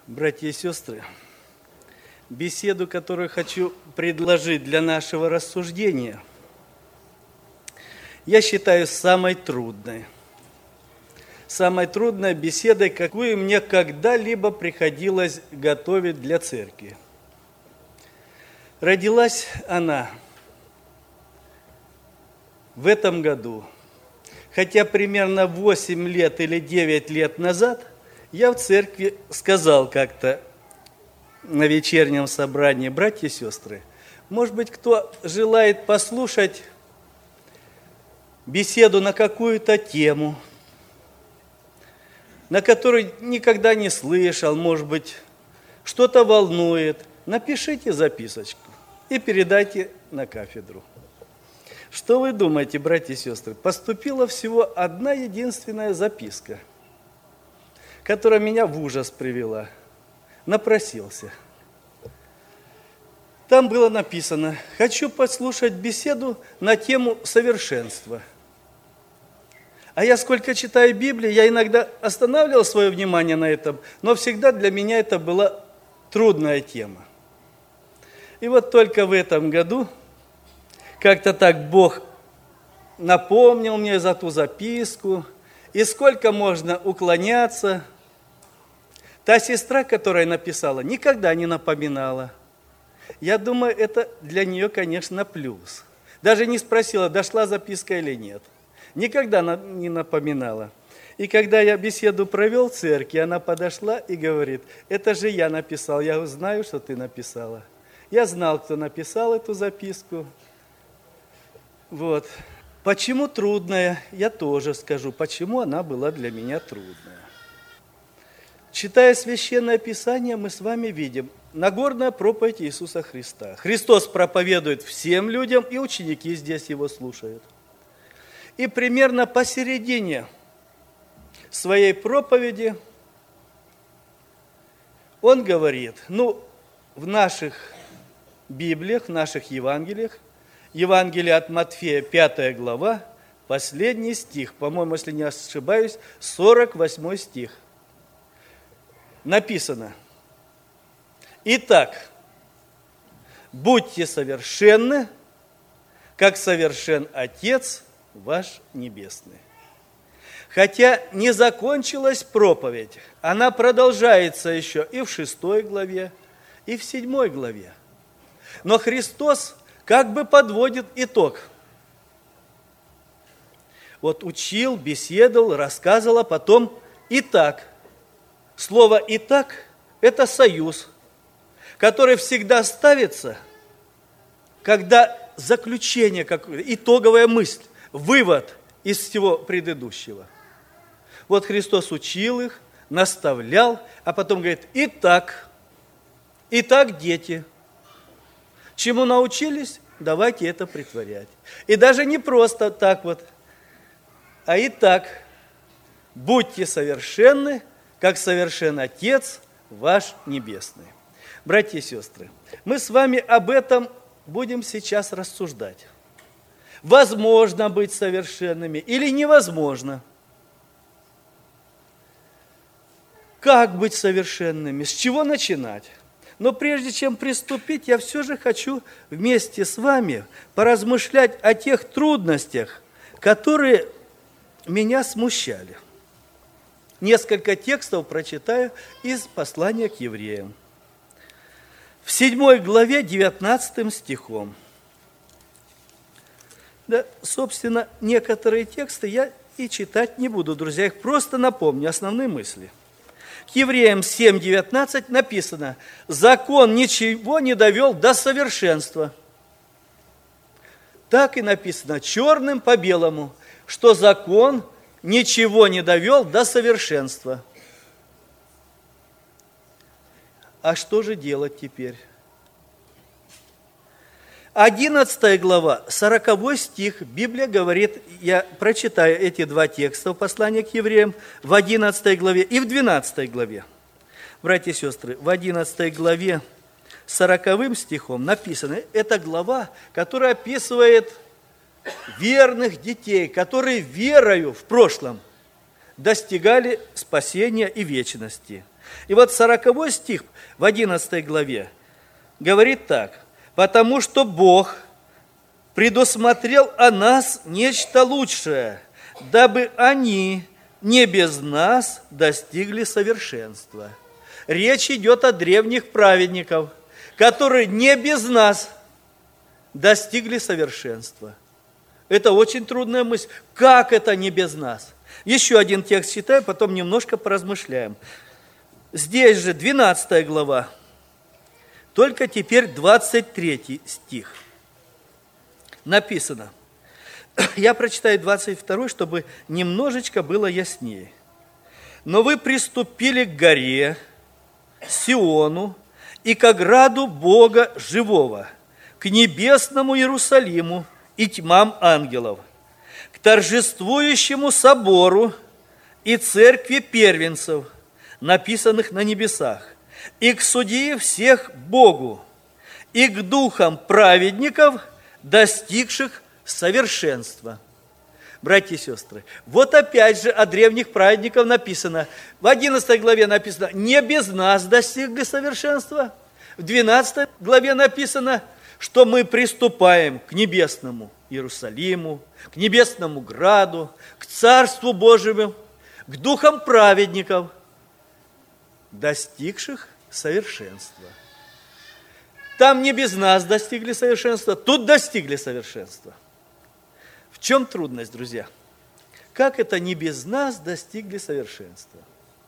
Братья и сестры, беседу, которую хочу предложить для нашего рассуждения, я считаю самой трудной. Самой трудной беседой, какую мне когда-либо приходилось готовить для церкви. Родилась она в этом году, хотя примерно 8 лет или 9 лет назад я в церкви сказал как-то на вечернем собрании: братья и сестры, может быть, кто желает послушать беседу на какую-то тему, на которую никогда не слышал, может быть, что-то волнует, напишите записочку и передайте на кафедру. Что вы думаете, братья и сестры? Поступила всего одна единственная записка, которая меня в ужас привела. Напросился. Там было написано: хочу послушать беседу на тему совершенства. А я сколько читаю Библию, я иногда останавливал свое внимание на этом, но всегда для меня это была трудная тема. И вот только в этом году как-то так Бог напомнил мне за ту записку, и сколько можно уклоняться. Та сестра, которая написала, никогда не напоминала. Я думаю, это для нее, конечно, плюс. Даже не спросила, дошла записка или нет. Никогда не напоминала. И когда я беседу провел в церкви, она подошла и говорит: это же я написал, я знаю, что ты написала. Я знал, кто написал эту записку. Вот. Почему трудная? Я тоже скажу, почему она была для меня трудная. Читая Священное Писание, мы с вами видим Нагорная проповедь Иисуса Христа. Христос проповедует всем людям, и ученики здесь Его слушают. И примерно посередине своей проповеди Он говорит, в наших Библиях, в наших Евангелиях, Евангелие от Матфея, 5 глава, последний стих, по-моему, если не ошибаюсь, 48 стих. Написано: «Итак, будьте совершенны, как совершен Отец ваш Небесный». Хотя не закончилась проповедь, она продолжается еще и в 6 главе, и в 7 главе. Но Христос как бы подводит итог. Вот учил, беседовал, рассказывал, а потом «итак». Слово «итак» – это союз, который всегда ставится, когда заключение, итоговая мысль, вывод из всего предыдущего. Вот Христос учил их, наставлял, а потом говорит: итак, дети, чему научились, давайте это претворять. И даже не просто так вот, а итак, будьте совершенны, как совершен Отец ваш Небесный. Братья и сестры, мы с вами об этом будем сейчас рассуждать. Возможно быть совершенными или невозможно? Как быть совершенными? С чего начинать? Но прежде чем приступить, я все же хочу вместе с вами поразмышлять о тех трудностях, которые меня смущали. Несколько текстов прочитаю из послания к евреям. В 7 главе 19 стихом. Да, собственно, некоторые тексты я и читать не буду, друзья, их просто напомню, основные мысли. К евреям 7:19 написано: «Закон ничего не довел до совершенства». Так и написано черным по белому, что закон ничего не довел до совершенства. А что же делать теперь? 11 глава, 40 стих, Библия говорит, я прочитаю эти два текста в послании к евреям, в 11 главе и в 12 главе. Братья и сестры, в 11 главе 40 стихом написано, это глава, которая описывает верных детей, которые верою в прошлом достигали спасения и вечности. И вот 40 стих в 11 главе говорит так. «Потому что Бог предусмотрел о нас нечто лучшее, дабы они не без нас достигли совершенства». Речь идет о древних праведниках, которые не без нас достигли совершенства. Это очень трудная мысль. Как это не без нас? Еще один текст читаю, потом немножко поразмышляем. Здесь же 12 глава, только теперь 23 стих. Написано. Я прочитаю 22, чтобы немножечко было яснее. «Но вы приступили к горе, Сиону, и к ограду Бога живого, к небесному Иерусалиму и тьмам ангелов, к торжествующему собору и церкви первенцев, написанных на небесах, и к судье всех Богу, и к духам праведников, достигших совершенства». Братья и сестры, вот опять же о древних праведниках написано. В 11 главе написано, не без нас достигли совершенства. В 12 главе написано, что мы приступаем к небесному Иерусалиму, к небесному граду, к Царству Божьему, к духам праведников, достигших совершенства. Там не без нас достигли совершенства, тут достигли совершенства. В чем трудность, друзья? Как это не без нас достигли совершенства?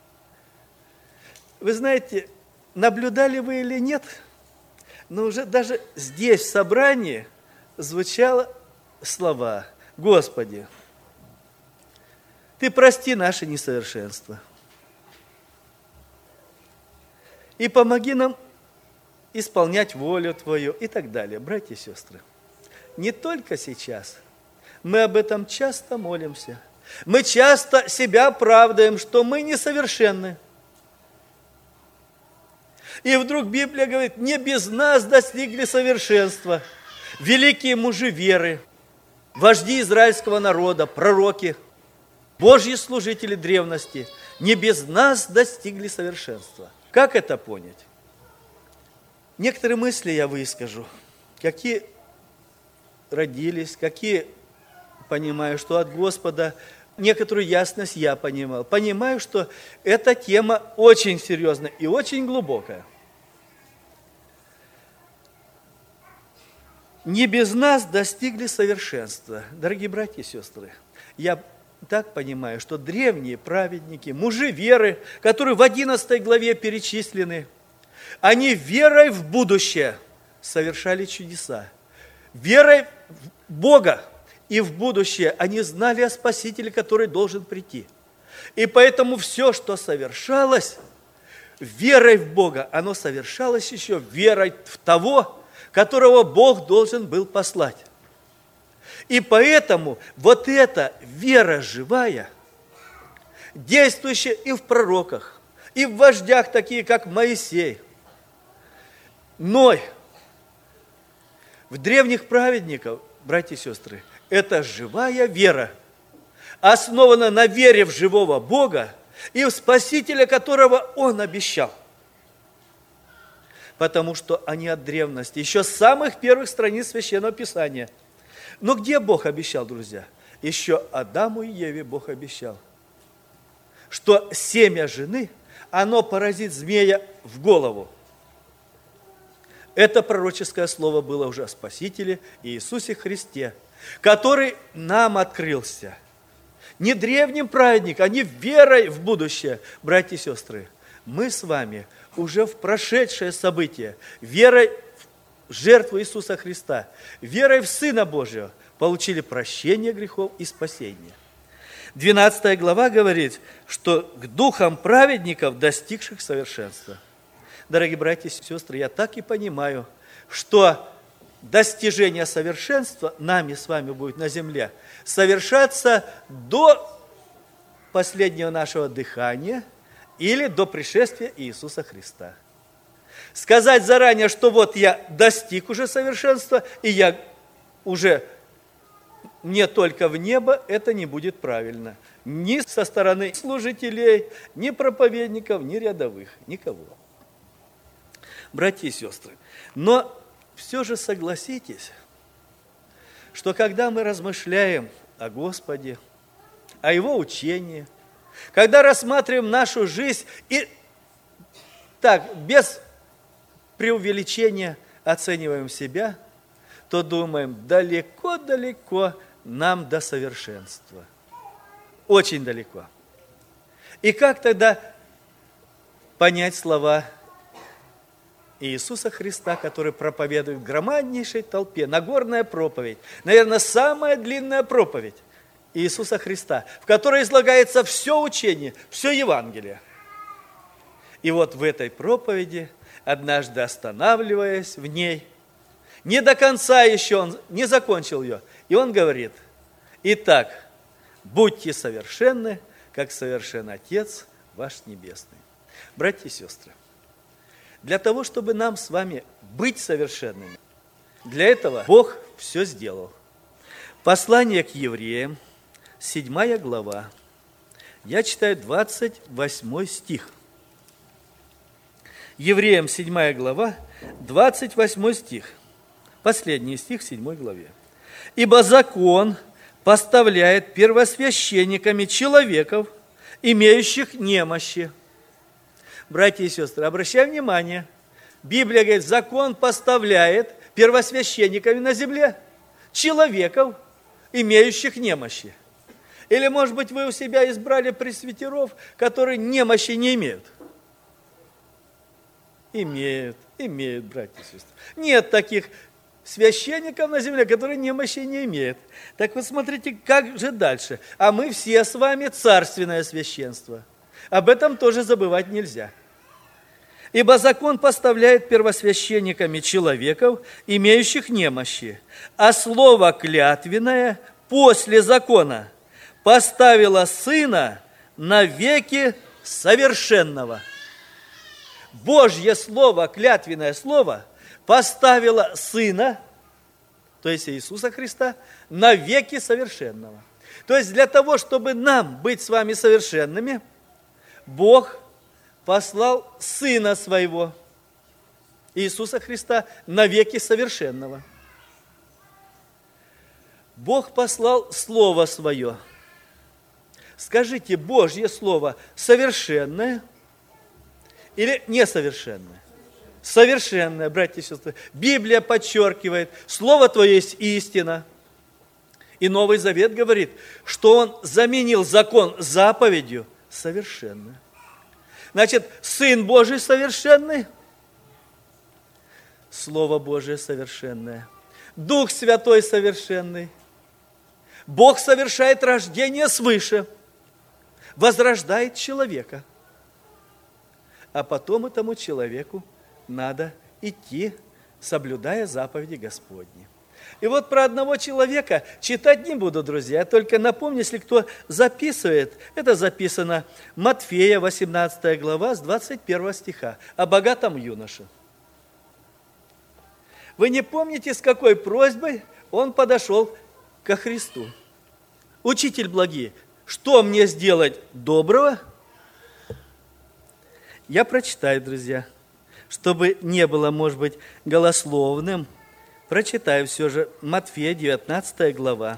Вы знаете, наблюдали вы или нет, но уже даже здесь, в собрании, звучало слова: «Господи, Ты прости наши несовершенства и помоги нам исполнять волю Твою» и так далее. Братья и сестры, не только сейчас. Мы об этом часто молимся. Мы часто себя оправдываем, что мы несовершенны. И вдруг Библия говорит, не без нас достигли совершенства. Великие мужи веры, вожди израильского народа, пророки, Божьи служители древности, не без нас достигли совершенства. Как это понять? Некоторые мысли я выскажу, какие родились, какие понимаю, что от Господа, некоторую ясность я понимал. Понимаю, что эта тема очень серьезная и очень глубокая. Не без нас достигли совершенства. Дорогие братья и сестры, я так понимаю, что древние праведники, мужи веры, которые в 11 главе перечислены, они верой в будущее совершали чудеса. Верой в Бога и в будущее они знали о Спасителе, который должен прийти. И поэтому все, что совершалось верой в Бога, оно совершалось еще верой в того, которого Бог должен был послать. И поэтому вот эта вера живая, действующая и в пророках, и в вождях, такие как Моисей, Ной, в древних праведников, братья и сестры, это живая вера, основана на вере в живого Бога и в Спасителя, которого Он обещал. Потому что они от древности, еще с самых первых страниц Священного Писания. Но где Бог обещал, друзья? Еще Адаму и Еве Бог обещал, что семя жены, оно поразит змея в голову. Это пророческое слово было уже о Спасителе Иисусе Христе, который нам открылся. Не древним праведникам, а не верой в будущее. Братья и сестры, мы с вами уже в прошедшее событие, верой в жертву Иисуса Христа, верой в Сына Божьего, получили прощение грехов и спасение. 12 глава говорит, что к духам праведников, достигших совершенства. Дорогие братья и сестры, я так и понимаю, что достижение совершенства нами с вами будет на земле совершаться до последнего нашего дыхания или до пришествия Иисуса Христа. Сказать заранее, что вот я достиг уже совершенства, и я уже не только в небо, это не будет правильно. ни со стороны служителей, ни проповедников, ни рядовых, никого. Братья и сестры, но все же согласитесь, что когда мы размышляем о Господе, о Его учении, когда рассматриваем нашу жизнь и так, без преувеличения оцениваем себя, то думаем, далеко-далеко нам до совершенства. Очень далеко. И как тогда понять слова Иисуса Христа, который проповедует в громаднейшей толпе, Нагорная проповедь, наверное, самая длинная проповедь Иисуса Христа, в которой излагается все учение, все Евангелие. И вот в этой проповеди, однажды останавливаясь в ней, не до конца еще он не закончил ее, и он говорит: «Итак, будьте совершенны, как совершен Отец ваш Небесный». Братья и сестры, для того, чтобы нам с вами быть совершенными, для этого Бог все сделал. Послание к евреям, 7 глава, я читаю 28 стих. Евреям 7 глава, 28 стих. Последний стих в 7 главе. «Ибо закон поставляет первосвященниками человеков, имеющих немощи». Братья и сестры, обращаем внимание, Библия говорит, закон поставляет первосвященниками на земле человеков, имеющих немощи. Или, может быть, вы у себя избрали пресвитеров, которые немощи не имеют? Имеют, братья и сестры. Нет таких священников на земле, которые немощи не имеют. Так вот смотрите, как же дальше. А мы все с вами царственное священство. Об этом тоже забывать нельзя. «Ибо закон поставляет первосвященниками человеков, имеющих немощи, а слово клятвенное после закона поставило Сына навеки совершенного». Божье Слово, клятвенное Слово, поставило Сына, то есть Иисуса Христа, навеки совершенного. То есть для того, чтобы нам быть с вами совершенными, Бог послал Сына Своего, Иисуса Христа, навеки совершенного. Бог послал Слово Свое. Скажите, Божье Слово совершенное или несовершенное? Совершенное, братья и сестры. Библия подчеркивает, Слово Твое есть истина. И Новый Завет говорит, что Он заменил закон заповедью совершенной. Значит, Сын Божий совершенный, Слово Божие совершенное, Дух Святой совершенный. Бог совершает рождение свыше, возрождает человека. А потом этому человеку надо идти, соблюдая заповеди Господни. И вот про одного человека читать не буду, друзья, только напомню, если кто записывает, это записано Матфея, 18 глава, с 21 стиха, о богатом юноше. Вы не помните, с какой просьбой он подошел ко Христу? «Учитель благий, что мне сделать доброго?» Я прочитаю, друзья, чтобы не было, может быть, голословным. Прочитаю все же Матфея, 19 глава.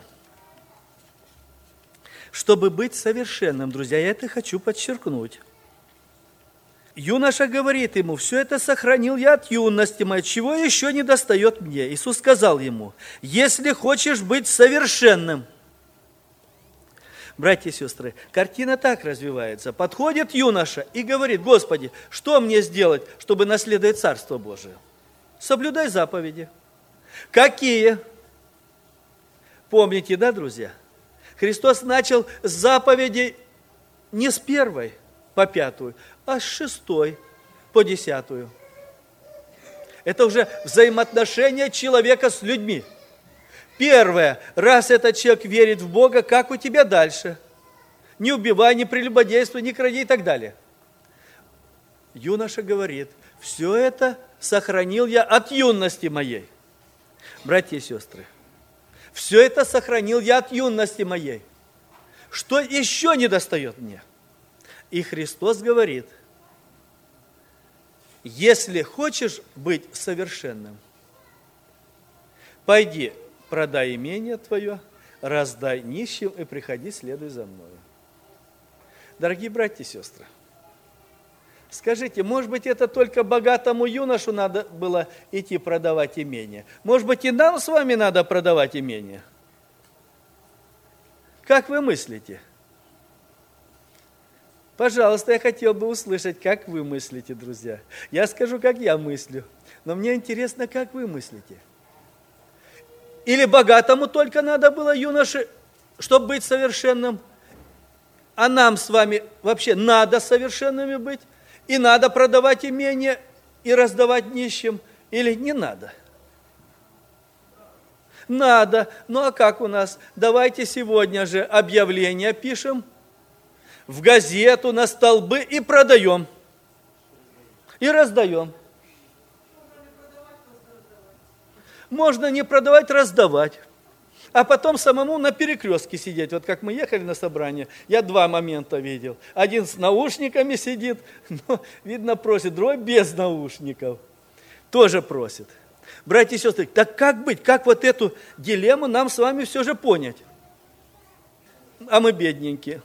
Чтобы быть совершенным, друзья, я это хочу подчеркнуть. Юноша говорит ему: «Все это сохранил я от юности моей, чего еще не достает мне?» Иисус сказал ему: «Если хочешь быть совершенным». Братья и сестры, картина так развивается. Подходит юноша и говорит: «Господи, что мне сделать, чтобы наследовать Царство Божие?» Соблюдай заповеди. Какие? Помните, да, друзья? Христос начал с заповедей не с 1 по 5, а с 6 по 10. Это уже взаимоотношения человека с людьми. Первое, раз этот человек верит в Бога, как у тебя дальше? Не убивай, не прелюбодействуй, не кради и так далее. Юноша говорит: все это сохранил я от юности моей. Братья и сестры, все это сохранил я от юности моей. Что еще недостает мне? И Христос говорит, если хочешь быть совершенным, пойди, продай имение твое, раздай нищим и приходи, следуй за мною. Дорогие братья и сестры, скажите, может быть, это только богатому юношу надо было идти продавать имение? Может быть, и нам с вами надо продавать имение? Как вы мыслите? Пожалуйста, я хотел бы услышать, как вы мыслите, друзья. Я скажу, как я мыслю, но мне интересно, как вы мыслите. Или богатому только надо было, юноше, чтобы быть совершенным, а нам с вами вообще надо совершенными быть, и надо продавать имение и раздавать нищим, или не надо? Надо. Ну а как у нас? Давайте сегодня же объявление пишем в газету, на столбы и продаем. И раздаем. Можно не продавать, раздавать. А потом самому на перекрестке сидеть. Вот как мы ехали на собрание, я два момента видел. Один с наушниками сидит, но, видно, просит, другой без наушников. Тоже просит. Братья и сестры, так как быть? Как вот эту дилемму нам с вами все же понять? А мы бедненькие.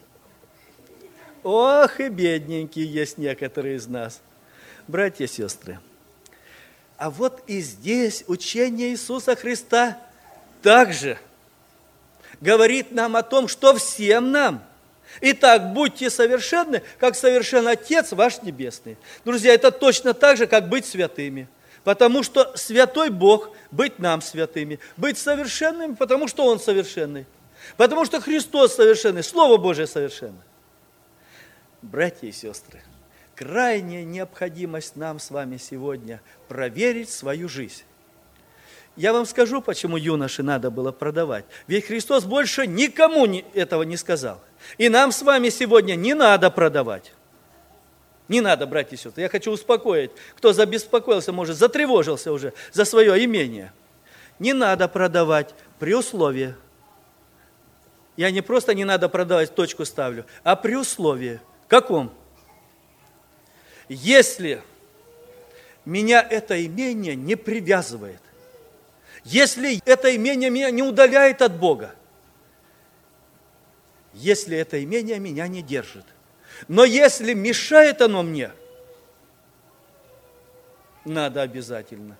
Ох, и бедненькие есть некоторые из нас. Братья и сестры, а вот и здесь учение Иисуса Христа также говорит нам о том, что всем нам. Итак, будьте совершенны, как совершен Отец ваш Небесный. Друзья, это точно так же, как быть святыми. Потому что святой Бог, быть нам святыми, быть совершенными, потому что Он совершенный. Потому что Христос совершенный, Слово Божие совершенно. Братья и сестры, крайняя необходимость нам с вами сегодня проверить свою жизнь. Я вам скажу, почему юноше надо было продавать. Ведь Христос больше никому этого не сказал. И нам с вами сегодня не надо продавать. Не надо, братья и сестры. Я хочу успокоить, кто забеспокоился, может, затревожился уже за свое имение. Не надо продавать при условии. Я не просто не надо продавать, точку ставлю, а при условии. Каком? Если меня это имение не привязывает, если это имение меня не удаляет от Бога, если это имение меня не держит, но если мешает оно мне, надо обязательно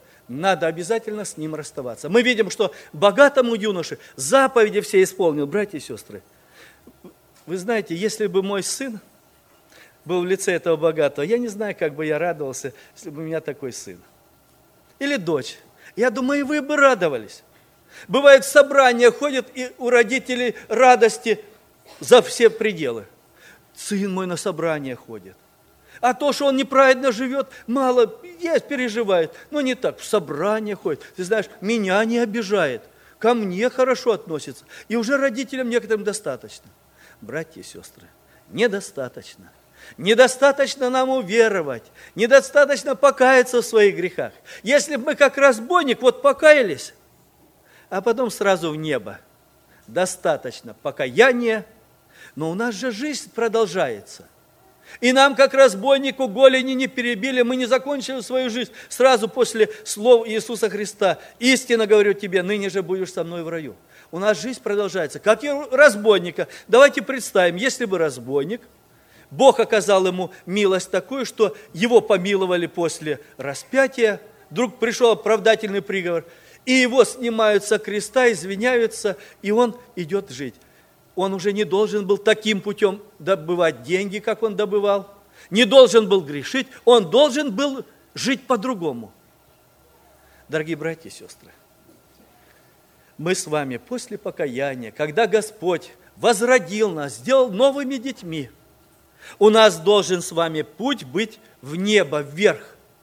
с ним расставаться. Мы видим, что богатому юноше заповеди все исполнил, братья и сестры. Вы знаете, если бы мой сын был в лице этого богатого, я не знаю, как бы я радовался, если бы у меня такой сын. Или дочь. Я думаю, и вы бы радовались. Бывает, собрания ходят, и у родителей радости за все пределы. Сын мой на собрание ходит. А то, что он неправильно живет, мало, есть, переживает. Но не так, в собрание ходит. Ты знаешь, меня не обижает, ко мне хорошо относится. И уже родителям некоторым достаточно. Братья и сестры, недостаточно. Недостаточно нам уверовать, недостаточно покаяться в своих грехах. Если бы мы как разбойник вот покаялись, а потом сразу в небо, достаточно покаяния, но у нас же жизнь продолжается. И нам, как разбойнику, голени не перебили, мы не закончили свою жизнь сразу после слов Иисуса Христа. Истинно говорю тебе, ныне же будешь со мной в раю. У нас жизнь продолжается, как и у разбойника. Давайте представим, если бы разбойник, Бог оказал ему милость такую, что его помиловали после распятия, вдруг пришел оправдательный приговор, и его снимают со креста, извиняются, и он идет жить. Он уже не должен был таким путем добывать деньги, как он добывал, не должен был грешить, он должен был жить по-другому. Дорогие братья и сестры, мы с вами после покаяния, когда Господь возродил нас, сделал новыми детьми, у нас должен с вами путь быть в небо, вверх,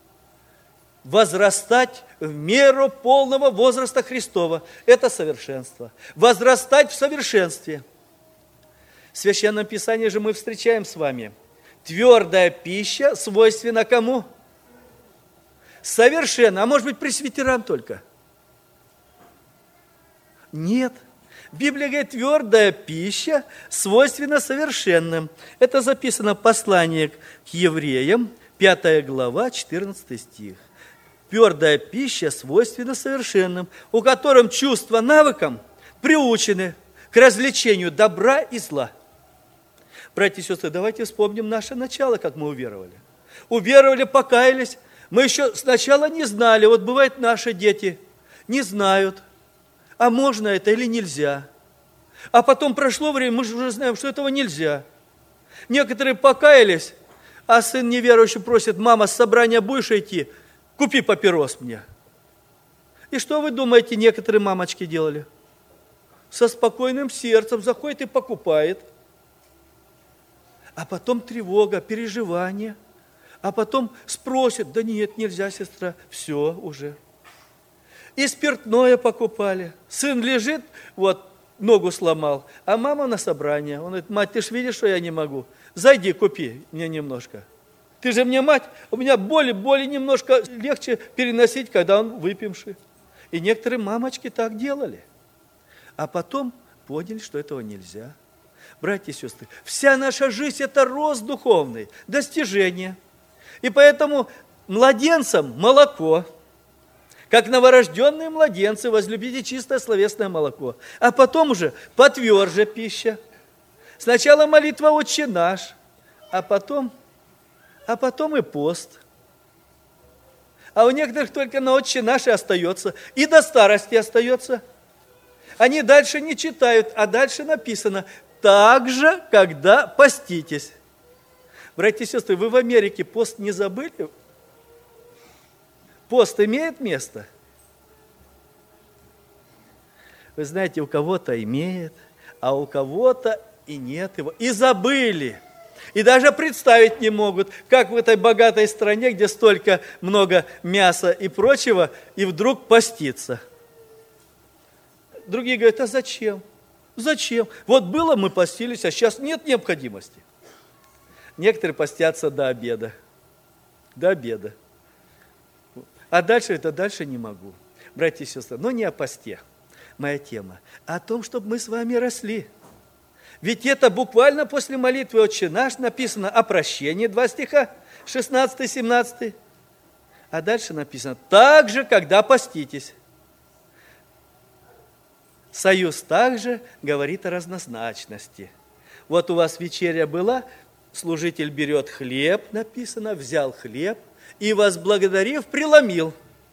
возрастать в меру полного возраста Христова. Это совершенство. Возрастать в совершенстве. В Священном Писании же мы встречаем с вами: твердая пища свойственна кому? Совершенно. А может быть, пресвитерам только? Нет. Библия говорит, твердая пища свойственна совершенным. Это записано в послании к евреям, 5 глава, 14 стих. Твердая пища свойственна совершенным, у которым чувства навыкам приучены к развлечению добра и зла. Братья и сестры, давайте вспомним наше начало, как мы уверовали. Уверовали, покаялись. Мы еще сначала не знали. Вот бывает, наши дети не знают, а можно это или нельзя. А потом прошло время, мы же уже знаем, что этого нельзя. Некоторые покаялись, а сын неверующий просит: мама, с собрания будешь идти? Купи папирос мне. И что вы думаете, некоторые мамочки делали? Со спокойным сердцем заходит и покупает. А потом тревога, переживание. А потом спросит: да нет, нельзя, сестра, все уже. И спиртное покупали. Сын лежит, вот, ногу сломал, а мама на собрание. Он говорит: мать, ты ж видишь, что я не могу. Зайди, купи мне немножко. Ты же мне мать, у меня боли немножко легче переносить, когда он выпивший. И некоторые мамочки так делали. А потом поняли, что этого нельзя. Братья и сестры, вся наша жизнь – это рост духовный, достижение. И поэтому младенцам молоко, как новорожденные младенцы, возлюбите чистое словесное молоко. А потом уже потверже пища. Сначала молитва «Отче наш», а потом и пост. А у некоторых только на «Отче наш» и остается, и до старости остается. Они дальше не читают, а дальше написано: также, когда поститесь. Братья и сестры, вы в Америке пост не забыли? Пост имеет место? Вы знаете, у кого-то имеет, а у кого-то и нет его. И забыли. И даже представить не могут, как в этой богатой стране, где столько много мяса и прочего, и вдруг поститься. Другие говорят: а зачем? Зачем? Вот было, мы постились, а сейчас нет необходимости. Некоторые постятся до обеда. До обеда. А дальше не могу. Братья и сестры, но не о посте моя тема, а о том, чтобы мы с вами росли. Ведь это буквально после молитвы «Отче наш» написано о прощении, 2 стиха, 16-17. А дальше написано: так же, когда поститесь. Союз также говорит о разнозначности. Вот у вас вечеря была, служитель берет хлеб, написано, взял хлеб и, возблагодарив, преломил.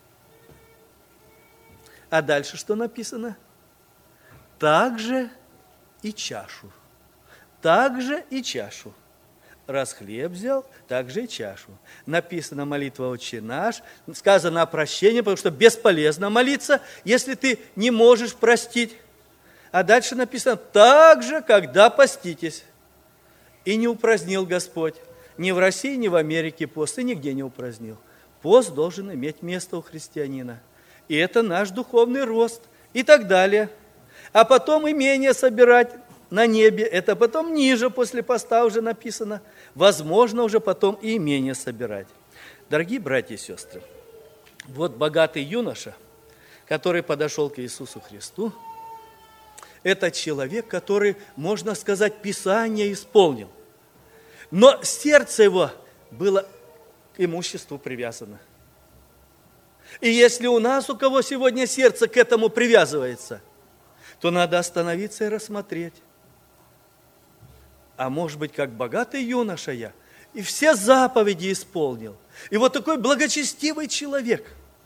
А дальше что написано? Также и чашу. Также и чашу. Раз хлеб взял, так же и чашу. Написано молитва «Отче наш», сказано о прощении, потому что бесполезно молиться, если ты не можешь простить. А дальше написано: так же, когда поститесь. И не упразднил Господь ни в России, ни в Америке пост, и нигде не упразднил. Пост должен иметь место у христианина. И это наш духовный рост, и так далее. А потом имение собирать на небе, это потом ниже, после поста уже написано. Возможно, уже потом и имение собирать. Дорогие братья и сестры, вот богатый юноша, который подошел к Иисусу Христу, это человек, который, можно сказать, Писание исполнил. Но сердце его было к имуществу привязано. И если у нас, у кого сегодня сердце к этому привязывается, то надо остановиться и рассмотреть. А может быть, как богатый юноша я, и все заповеди исполнил. И вот такой благочестивый человек.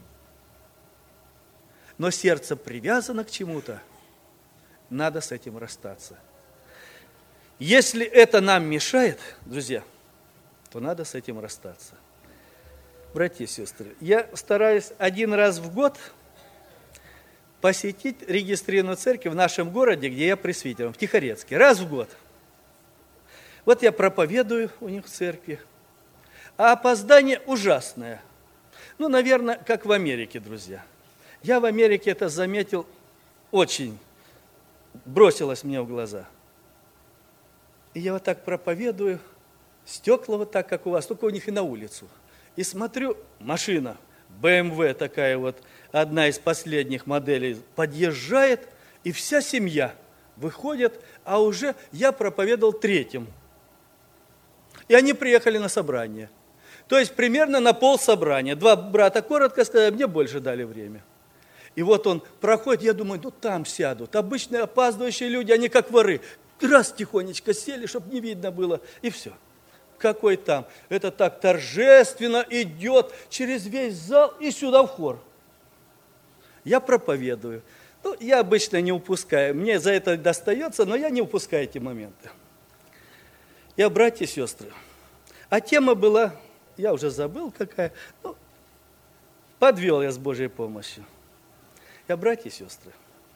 Но сердце привязано к чему-то, надо с этим расстаться. Если это нам мешает, друзья, то надо с этим расстаться. Братья и сестры, я стараюсь 1 раз в год посетить регистрированную церковь в нашем городе, где я пресвитером, в Тихорецке, раз в год. Вот я проповедую у них в церкви, а опоздание ужасное. Ну, наверное, как в Америке, друзья. Я в Америке это заметил, очень бросилось мне в глаза. И я вот так проповедую, стекла вот так, как у вас, только у них и на улицу. И смотрю, машина, BMW такая вот, одна из последних моделей, подъезжает, и вся семья выходят, а уже я проповедовал третьим. И они приехали на собрание. То есть примерно на пол собрания. Два брата коротко сказали, мне больше дали время. И вот он проходит, я думаю, ну там сядут. Обычные опаздывающие люди, они как воры. Раз тихонечко сели, чтобы не видно было, и все. Какой там? Это так торжественно идет через весь зал и сюда в хор. Я проповедую. Ну, я обычно не упускаю. Мне за это достается, но я не упускаю эти моменты. Я, братья и сестры. А тема была, я уже забыл какая, ну, подвел я с Божьей помощью. Я, братья и сестры,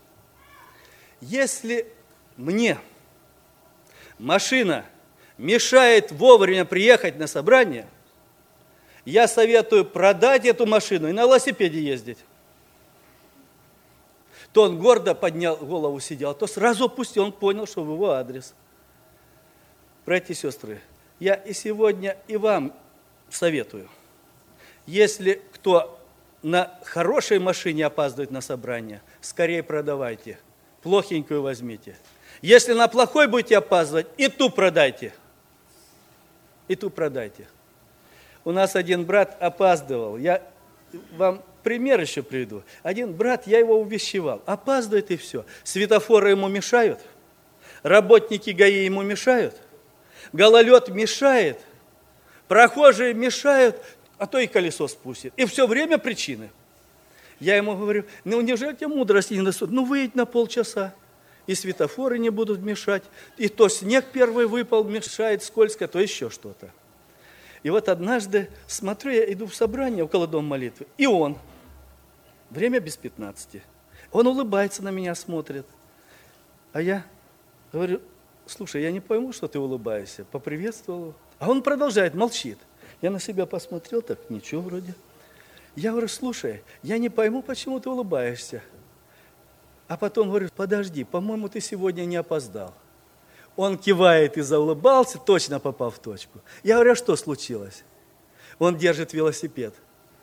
если мне машина мешает вовремя приехать на собрание, я советую продать эту машину и на велосипеде ездить. То он гордо поднял голову, сидел, а то сразу опустил, он понял, что в его адрес. Братья и сестры, я и сегодня и вам советую, если кто на хорошей машине опаздывает на собрание, скорее продавайте, плохенькую возьмите. Если на плохой будете опаздывать, и ту продайте. И ту продайте. У нас один брат опаздывал, я вам пример еще приведу. Один брат, я его увещевал, опаздывает и все. Светофоры ему мешают, работники ГАИ ему мешают, гололед мешает, прохожие мешают, а то и колесо спустит. И все время причины. Я ему говорю, ну неужели тебе мудрости не доступна? Ну выйдь на полчаса, и светофоры не будут мешать, и то снег первый выпал, мешает скользко, то еще что-то. И вот однажды, смотрю, я иду в собрание около дома молитвы, и он, время без 15, он улыбается на меня, смотрит. А я говорю, слушай, я не пойму, что ты улыбаешься, поприветствовал его. А он продолжает, молчит. Я на себя посмотрел, так ничего вроде. Я говорю, слушай, я не пойму, почему ты улыбаешься. А потом говорю, подожди, по-моему, ты сегодня не опоздал. Он кивает и заулыбался, точно попал в точку. Я говорю, а что случилось? Он держит велосипед.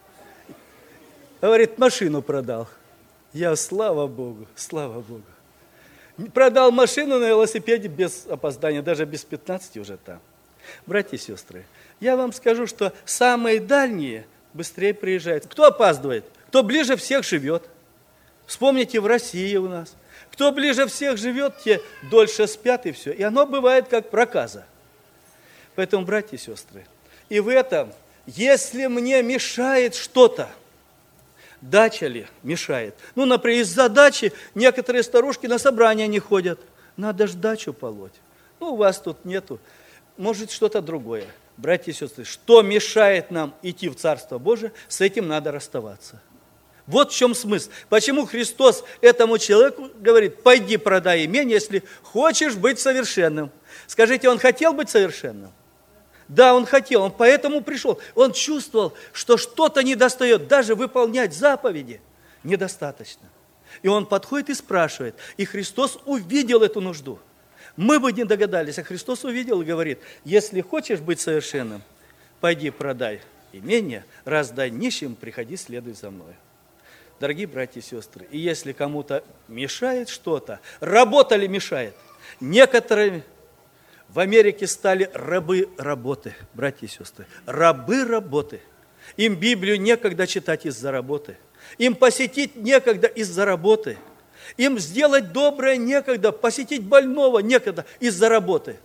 Говорит, машину продал. Я, слава Богу, слава Богу. Продал машину на велосипеде без опоздания, даже без 15 уже там. Братья и сестры, я вам скажу, что самые дальние быстрее приезжают. Кто опаздывает? Кто ближе всех живет. Вспомните, в России у нас. Кто ближе всех живет, те дольше спят и все. И оно бывает как проказа. Поэтому, братья и сестры, и в этом, если мне мешает что-то, дача ли мешает? Ну, например, из-за дачи некоторые старушки на собрания не ходят. Надо ж дачу полоть. Ну, у вас тут нету. Может, что-то другое. Братья и сестры, что мешает нам идти в Царство Божие, с этим надо расставаться. Вот в чем смысл. Почему Христос этому человеку говорит, пойди продай имение, если хочешь быть совершенным. Скажите, он хотел быть совершенным? Да, он хотел, он поэтому пришел. Он чувствовал, что что-то недостает, даже выполнять заповеди недостаточно. И он подходит и спрашивает, и Христос увидел эту нужду. Мы бы не догадались, а Христос увидел и говорит, если хочешь быть совершенным, пойди продай имение, раздай нищим, приходи, следуй за мной. Дорогие братья и сестры, и если кому-то мешает что-то, работа ли мешает? Некоторые в Америке стали рабы работы, братья и сестры, рабы работы. Им Библию некогда читать из-за работы, им посетить некогда из-за работы, им сделать доброе некогда, посетить больного некогда из-за работы.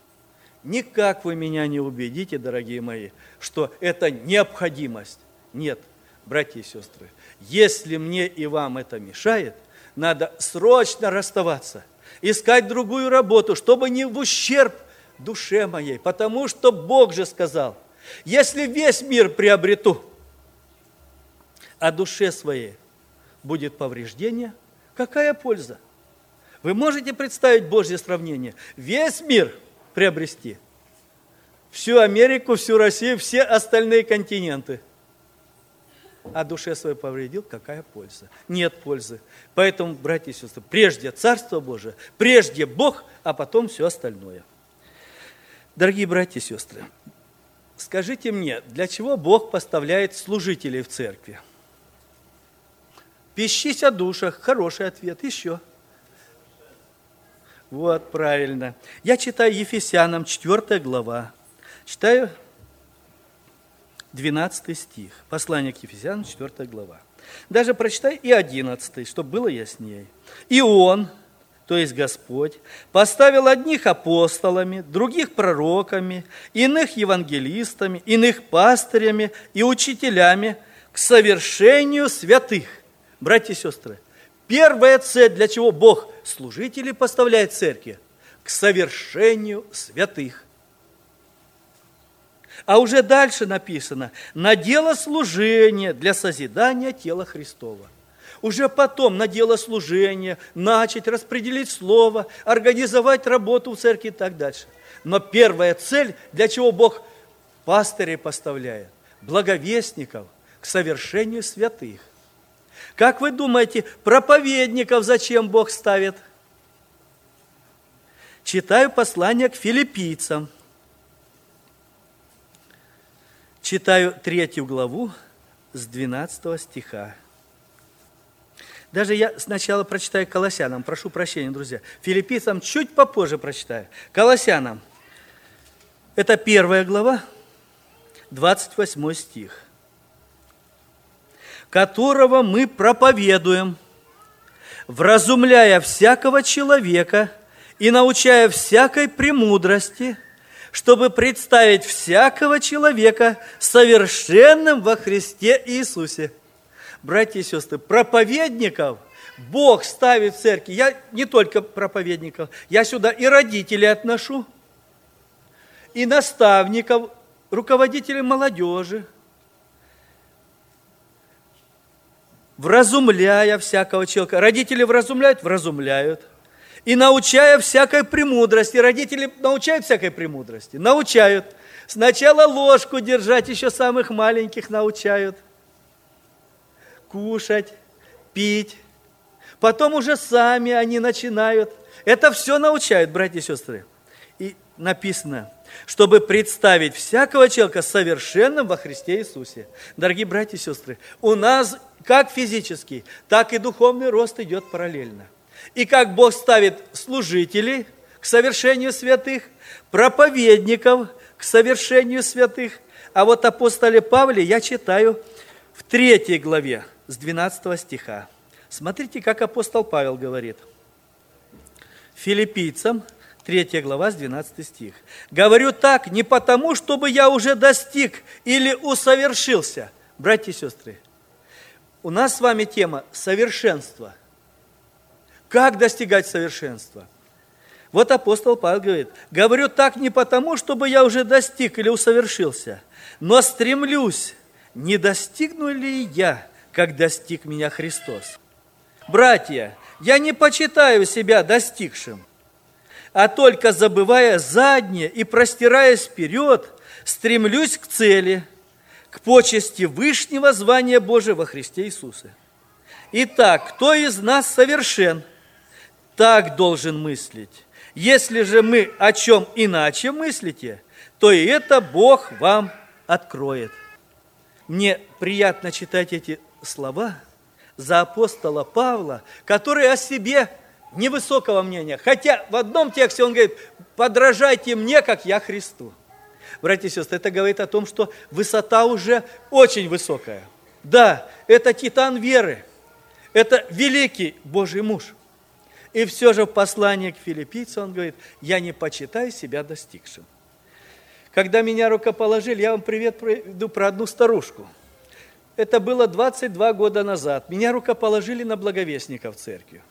Никак вы меня не убедите, дорогие мои, что это необходимость. Нет, братья и сестры, если мне и вам это мешает, надо срочно расставаться, искать другую работу, чтобы не в ущерб душе моей, потому что Бог же сказал, если весь мир приобрету, а душе своей будет повреждение, какая польза? Вы можете представить Божье сравнение? Весь мир приобрести, всю Америку, всю Россию, все остальные континенты, а душе своей повредил, какая польза? Нет пользы. Поэтому, братья и сестры, прежде Царство Божие, прежде Бог, а потом все остальное. Дорогие братья и сестры, скажите мне, для чего Бог поставляет служителей в церкви? Пищись о душах, хороший ответ, еще. Вот, правильно. Я читаю Ефесянам 4 глава. Читаю 12 стих. Послание к Ефесянам, 4 глава. Даже прочитай и 11, чтобы было яснее. «И Он, то есть Господь, поставил одних апостолами, других пророками, иных евангелистами, иных пастырями и учителями к совершению святых». Братья и сестры, первая цель, для чего Бог служителей поставляет в церкви, к совершению святых. А уже дальше написано, на дело служения для созидания тела Христова. Уже потом на дело служения начать распределить слово, организовать работу в церкви и так дальше. Но первая цель, для чего Бог пастырей поставляет, благовестников к совершению святых. Как вы думаете, проповедников зачем Бог ставит? Читаю послание к филиппийцам. Читаю 3 главу с 12 стиха. Даже я сначала прочитаю Колоссянам, прошу прощения, друзья. Филиппийцам чуть попозже прочитаю. Колоссянам, это 1 глава, 28 стих. «Которого мы проповедуем, вразумляя всякого человека и научая всякой премудрости, чтобы представить всякого человека совершенным во Христе Иисусе». Братья и сестры, проповедников Бог ставит в церкви. Я не только проповедников, я сюда и родителей отношу, и наставников, руководителей молодежи, вразумляя всякого человека. Родители вразумляют? Вразумляют. И научая всякой премудрости. Родители научают всякой премудрости? Научают. Сначала ложку держать, еще самых маленьких научают. Кушать, пить. Потом уже сами они начинают. Это все научают, братья и сестры. И написано, чтобы представить всякого человека совершенным во Христе Иисусе. Дорогие братья и сестры, у нас как физический, так и духовный рост идет параллельно. И как Бог ставит служителей к совершению святых, проповедников к совершению святых. А вот апостоле Павле я читаю в 3 главе с 12 стиха. Смотрите, как апостол Павел говорит. Филиппийцам, 3 глава с 12 стих. «Говорю так не потому, чтобы я уже достиг или усовершился». Братья и сестры, у нас с вами тема совершенства. Как достигать совершенства? Вот апостол Павел говорит, говорю так не потому, чтобы я уже достиг или усовершился, но стремлюсь, не достигну ли я, как достиг меня Христос. Братья, я не почитаю себя достигшим, а только забывая заднее и простираясь вперед, стремлюсь к цели, к почести вышнего звания Божия во Христе Иисусе. Итак, кто из нас совершен, так должен мыслить. Если же мы о чем иначе мыслите, то и это Бог вам откроет. Мне приятно читать эти слова за апостола Павла, который о себе невысокого мнения. Хотя в одном тексте он говорит, подражайте мне, как я Христу. Братья и сестры, это говорит о том, что высота уже очень высокая. Да, это титан веры, это великий Божий муж. И все же в послании к филиппийцам он говорит, я не почитаю себя достигшим. Когда меня рукоположили, я вам привет приведу про одну старушку. Это было 22 года назад. Меня рукоположили на благовестника в церкви.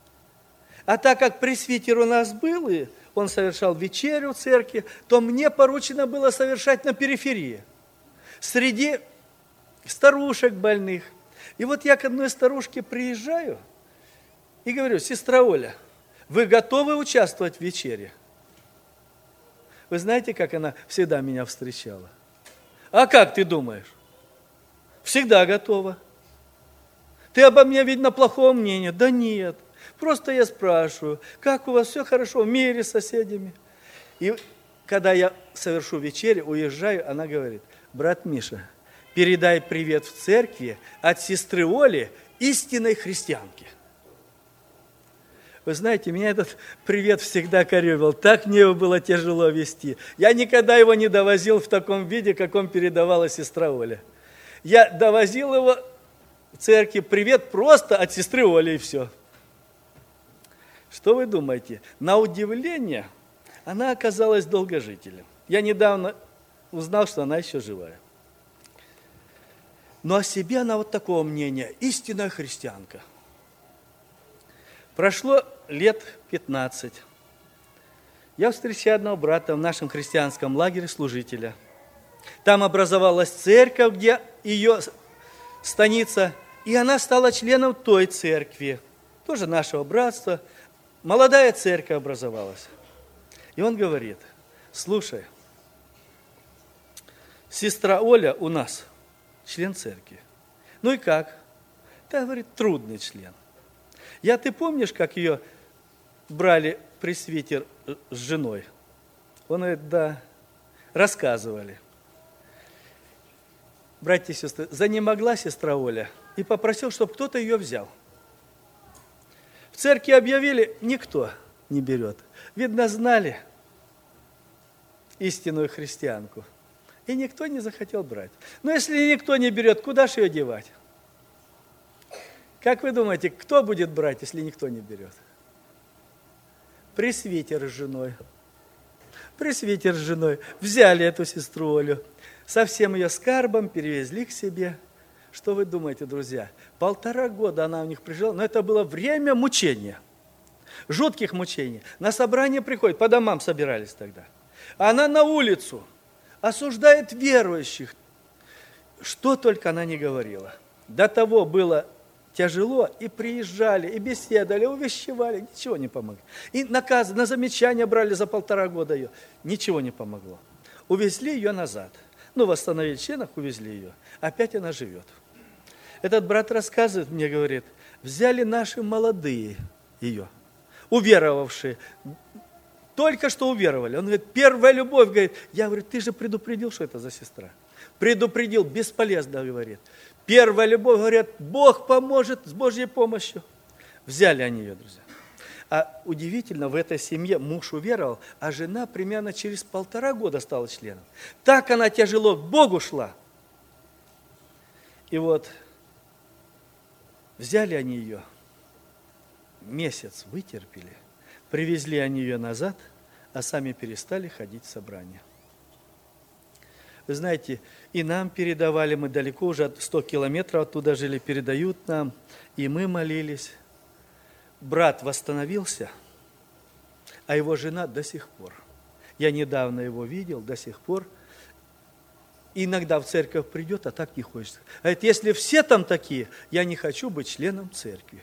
А так как пресвитер у нас был, и он совершал вечерю в церкви, то мне поручено было совершать на периферии, среди старушек больных. И вот я к одной старушке приезжаю и говорю, сестра Оля, вы готовы участвовать в вечере? Вы знаете, как она всегда меня встречала? А как ты думаешь? Всегда готова. Ты обо мне, видно, плохого мнения. Да нет, просто я спрашиваю, как у вас все хорошо в мире с соседями? И когда я совершу вечерю, уезжаю, она говорит, брат Миша, передай привет в церкви от сестры Оли, истинной христианки. Вы знаете, меня этот привет всегда корёвил. Так мне его было тяжело вести. Я никогда его не довозил в таком виде, каком передавала сестра Оля. Я довозил его в церкви, привет просто от сестры Оли, и все. Что вы думаете? На удивление, она оказалась долгожителем. Я недавно узнал, что она еще живая. Но о себе она вот такого мнения: истинная христианка. Прошло лет 15. Я встречаю одного брата в нашем христианском лагере, служителя. Там образовалась церковь, где ее станица, и она стала членом той церкви, тоже нашего братства. Молодая церковь образовалась. И он говорит: слушай, сестра Оля у нас член церкви. Ну и как? Да, говорит, трудный член. Ты помнишь, как ее брали пресвитер с женой? Он говорит, да, рассказывали. Братья и сестры, занемогла сестра Оля и попросил, чтобы кто-то ее взял. В церкви объявили, никто не берет. Видно, знали истинную христианку. И никто не захотел брать. Но если никто не берет, куда же ее девать? Как вы думаете, кто будет брать, если никто не берет? Пресвитер с женой. Пресвитер с женой. Взяли эту сестру Олю, со всем ее скарбом перевезли к себе. Что вы думаете, друзья? 1,5 года она у них прижила, но это было время мучения. Жутких мучений. На собрание приходит, по домам собирались тогда. Она на улицу осуждает верующих. Что только она не говорила. До того было тяжело, и приезжали, и беседовали, увещевали, ничего не помогло. И наказы, на замечания брали за 1,5 года ее, ничего не помогло. Увезли ее назад. Восстановили членов, увезли ее. Опять она живет. Этот брат рассказывает, мне говорит, взяли наши молодые ее, уверовавшие, только что уверовали. Он говорит, первая любовь, говорит, я говорю, ты же предупредил, что это за сестра. Предупредил, бесполезно, говорит. Первая любовь, говорят, Бог поможет с Божьей помощью. Взяли они ее, друзья. А удивительно, в этой семье муж уверовал, а жена примерно через 1,5 года стала членом. Так она тяжело к Богу шла. И вот взяли они ее, месяц вытерпели, привезли они ее назад, а сами перестали ходить в собрания. Вы знаете, и нам передавали, мы далеко, уже 100 километров оттуда жили, передают нам, и мы молились. Брат восстановился, а его жена до сих пор. Я недавно его видел, до сих пор. Иногда в церковь придет, а так не хочется. А это если все там такие, я не хочу быть членом церкви.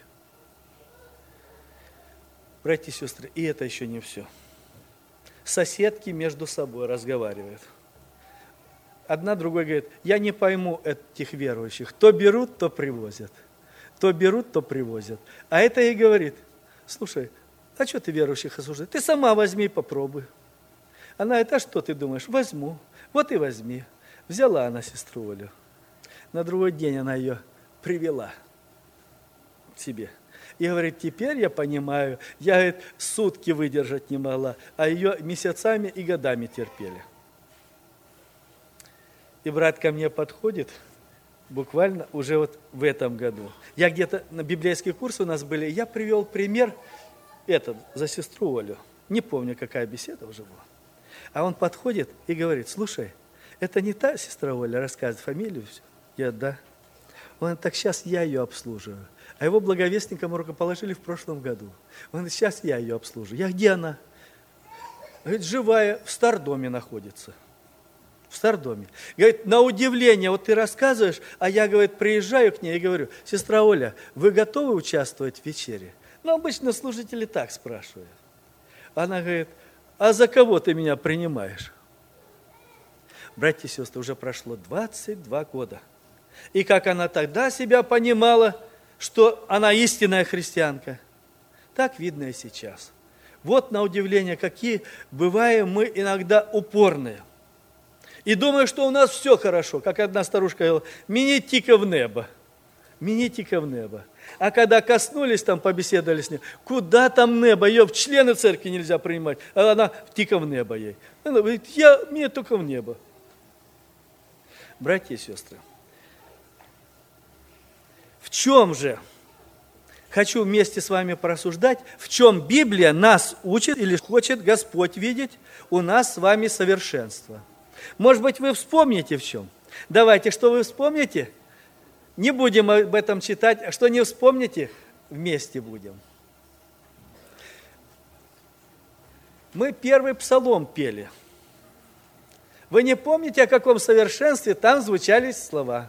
Братья и сестры, и это еще не все. Соседки между собой разговаривают. Одна другой говорит, я не пойму этих верующих. То берут, то привозят. То берут, то привозят. А это ей говорит, слушай, а что ты верующих осуждаешь? Ты сама возьми и попробуй. Она говорит, а что ты думаешь? Возьму. Вот и возьми. Взяла она сестру Олю. На другой день она ее привела к себе. И говорит, теперь я понимаю, я, говорит, сутки выдержать не могла, а ее месяцами и годами терпели. И брат ко мне подходит, буквально уже вот в этом году. Я где-то на библейские курсы у нас были, я привел пример за сестру Олю. Не помню, какая беседа уже была. А он подходит и говорит, слушай, это не та сестра Оля, рассказывает фамилию, все. Я, да. Он говорит, так сейчас я ее обслуживаю. А его благовестником рукоположили в прошлом году. Он говорит, сейчас я ее обслуживаю. Я, где она? Говорит, живая, в Стардоме находится. В Стардоме. Говорит, на удивление, вот ты рассказываешь, а я, говорит, приезжаю к ней и говорю, сестра Оля, вы готовы участвовать в вечере? Обычно служители так спрашивают. Она говорит, а за кого ты меня принимаешь? Братья и сестры, уже прошло 22 года. И как она тогда себя понимала, что она истинная христианка, так видно и сейчас. Вот на удивление, какие бываем мы иногда упорные. И думаю, что у нас все хорошо. Как одна старушка говорила, мені тільки в небо. Мените-ка в небо. А когда коснулись, там побеседовали с ним, куда там небо, ее в члены церкви нельзя принимать, а она тика в небо ей. Она говорит, мне только в небо. Братья и сестры, в чем же, хочу вместе с вами порассуждать, в чем Библия нас учит или хочет Господь видеть у нас с вами совершенство. Может быть, вы вспомните в чем? Давайте, что вы вспомните? Не будем об этом читать, а что не вспомните, вместе будем. Мы первый псалом пели. Вы не помните, о каком совершенстве там звучали слова?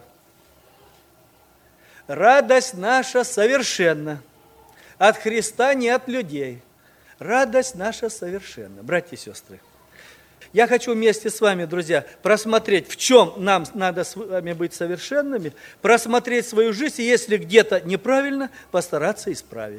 Радость наша совершенна, от Христа не от людей. Радость наша совершенна. Братья и сестры, я хочу вместе с вами, друзья, просмотреть, в чем нам надо с вами быть совершенными, просмотреть свою жизнь, и если где-то неправильно, постараться исправить.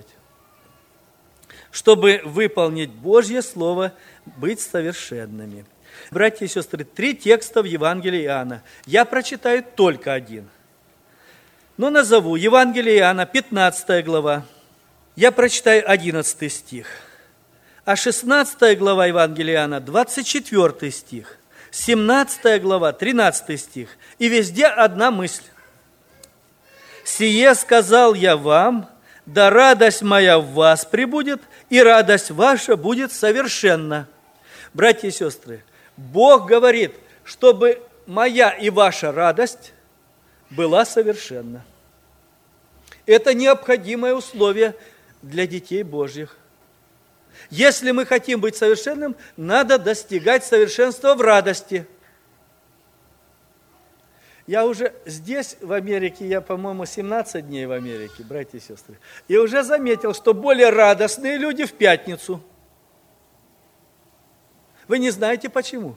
Чтобы выполнить Божье Слово, быть совершенными. Братья и сестры, 3 текста в Евангелии Иоанна. Я прочитаю только один. Но назову Евангелие Иоанна, 15 глава. Я прочитаю 11 стих. А 16 глава Евангелия Иоанна, 24 стих, 17 глава, 13 стих. И везде одна мысль. «Сие сказал я вам, да радость моя в вас пребудет, и радость ваша будет совершенна». Братья и сестры, Бог говорит, чтобы моя и ваша радость была совершенна. Это необходимое условие для детей Божьих. Если мы хотим быть совершенным, надо достигать совершенства в радости. Я уже здесь, в Америке, я, по-моему, 17 дней в Америке, братья и сестры, и уже заметил, что более радостные люди в пятницу. Вы не знаете почему?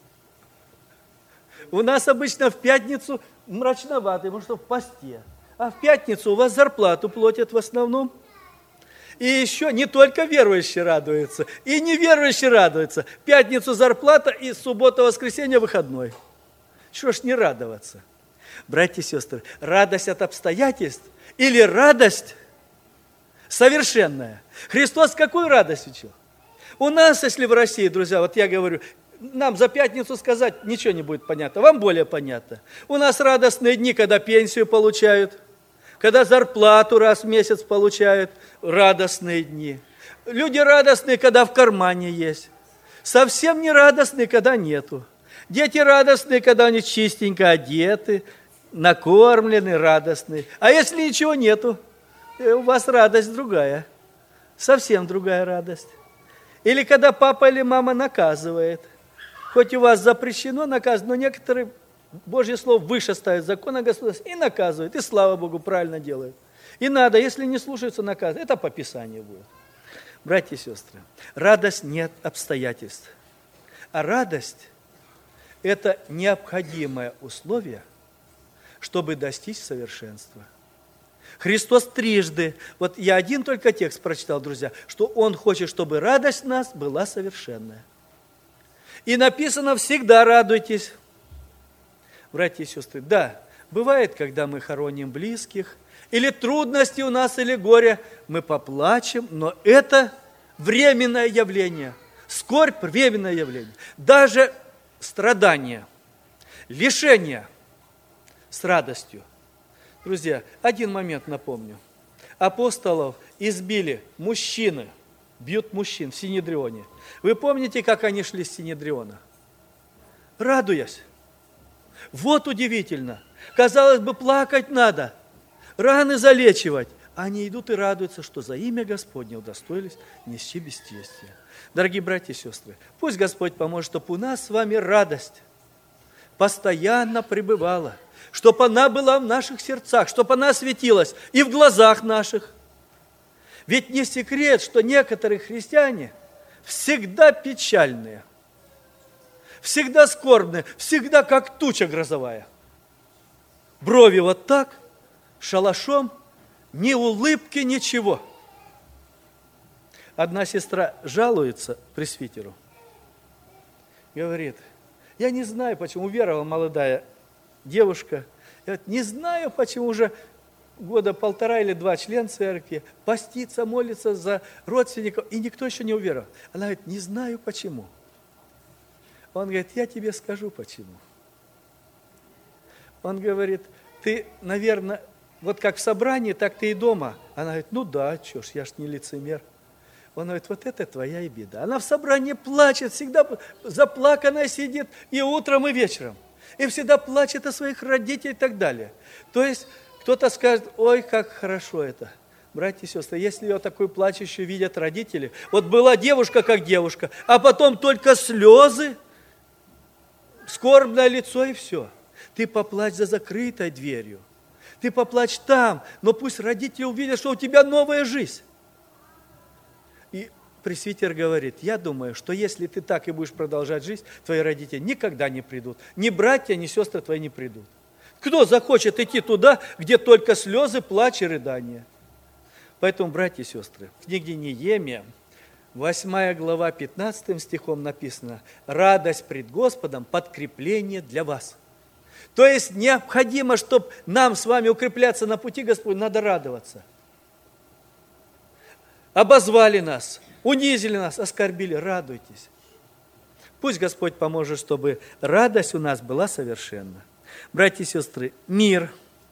У нас обычно в пятницу мрачноватый, потому что в посте. А в пятницу у вас зарплату платят в основном. И еще не только верующие радуются, и неверующие радуются. В пятницу зарплата, и суббота, воскресенье выходной. Что ж не радоваться? Братья и сестры, радость от обстоятельств или радость совершенная? Христос какую радость учил? У нас, если в России, друзья, вот я говорю, нам за пятницу сказать ничего не будет понятно, вам более понятно. У нас радостные дни, когда пенсию получают, когда зарплату раз в месяц получают, радостные дни. Люди радостные, когда в кармане есть. Совсем не радостные, когда нету. Дети радостные, когда они чистенько одеты, накормлены, радостные. А если ничего нету, у вас радость другая. Совсем другая радость. Или когда папа или мама наказывает. Хоть у вас запрещено наказывать, но некоторые Божье Слово выше ставит закона государства и наказывает. И слава Богу, правильно делает. И надо, если не слушаются, наказывать. Это по Писанию будет. Братья и сестры, радость нет обстоятельств. А радость – это необходимое условие, чтобы достичь совершенства. Христос трижды, вот я один только текст прочитал, друзья, что Он хочет, чтобы радость в нас была совершенная. И написано: всегда радуйтесь. Братья и сестры, да, бывает, когда мы хороним близких, или трудности у нас, или горе, мы поплачем, но это временное явление. Скорбь – временное явление. Даже страдания, лишения с радостью. Друзья, один момент напомню. Апостолов избили мужчины, бьют мужчин в Синедрионе. Вы помните, как они шли с Синедриона? Радуясь. Вот удивительно. Казалось бы, плакать надо, раны залечивать. Они идут и радуются, что за имя Господне удостоились нести бесчестие. Дорогие братья и сестры, пусть Господь поможет, чтобы у нас с вами радость постоянно пребывала, чтобы она была в наших сердцах, чтобы она светилась и в глазах наших. Ведь не секрет, что некоторые христиане всегда печальные, всегда скорбные, всегда как туча грозовая. Брови вот так, шалашом, ни улыбки, ничего. Одна сестра жалуется пресвитеру, говорит: я не знаю, почему, уверовала молодая девушка, говорит, не знаю, почему уже года 1,5 или 2 член церкви, постится, молится за родственников, и никто еще не уверовал. Она говорит, не знаю почему. Он говорит, я тебе скажу почему. Он говорит, ты, наверное, вот как в собрании, так ты и дома. Она говорит, ну да, чё ж, я ж не лицемер. Он говорит, вот это твоя и беда. Она в собрании плачет, всегда заплаканная сидит и утром, и вечером. И всегда плачет о своих родителях и так далее. То есть кто-то скажет, ой, как хорошо это. Братья и сестры, если ее такую плачущую видят родители, вот была девушка как девушка, а потом только слезы, скорбное лицо и все. Ты поплачь за закрытой дверью. Ты поплачь там, но пусть родители увидят, что у тебя новая жизнь. И пресвитер говорит, я думаю, что если ты так и будешь продолжать жизнь, твои родители никогда не придут. Ни братья, ни сестры твои не придут. Кто захочет идти туда, где только слезы, плач и рыдания? Поэтому, братья и сестры, в книге Неемия, 8 глава, 15 стихом написано, «Радость пред Господом – подкрепление для вас». То есть необходимо, чтобы нам с вами укрепляться на пути Господня, надо радоваться. Обозвали нас, унизили нас, оскорбили, радуйтесь. Пусть Господь поможет, чтобы радость у нас была совершенна. Братья и сестры, мир.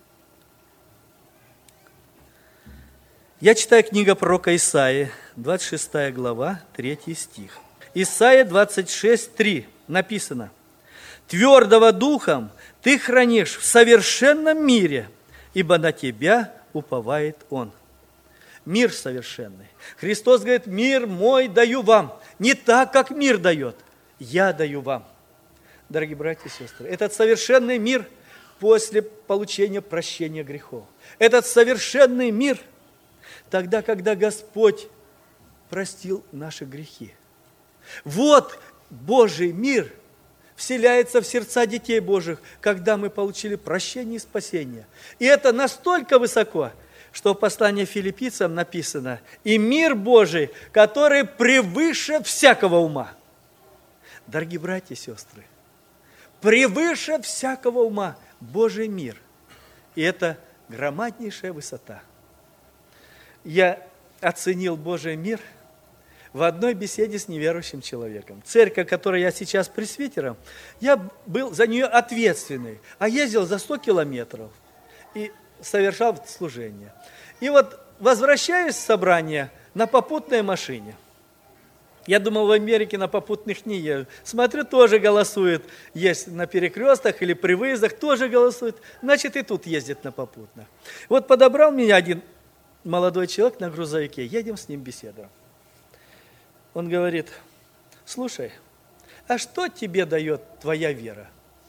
Я читаю книгу пророка Исаии, 26 глава, 3 стих. Исаия 26, 3 написано, «Твердого духом ты хранишь в совершенном мире, ибо на тебя уповает Он». Мир совершенный. Христос говорит, мир мой даю вам. Не так, как мир дает. Я даю вам. Дорогие братья и сестры, этот совершенный мир после получения прощения грехов. Этот совершенный мир тогда, когда Господь простил наши грехи. Вот Божий мир вселяется в сердца детей Божьих, когда мы получили прощение и спасение. И это настолько высоко, что в послании филиппийцам написано, «И мир Божий, который превыше всякого ума». Дорогие братья и сестры, превыше всякого ума Божий мир. И это громаднейшая высота. Я оценил Божий мир в одной беседе с неверующим человеком. Церковь, которой я сейчас пресвитером, я был за нее ответственный, а ездил за 100 километров и совершал служение. И вот возвращаюсь с собрания на попутной машине. Я думал, в Америке на попутных не езжу. Смотрю, тоже голосуют. Есть на перекрестках или при выездах, тоже голосуют. Значит, и тут ездят на попутных. Вот подобрал меня один молодой человек на грузовике. Едем с ним беседуем. Он говорит, слушай, а что тебе дает твоя вера?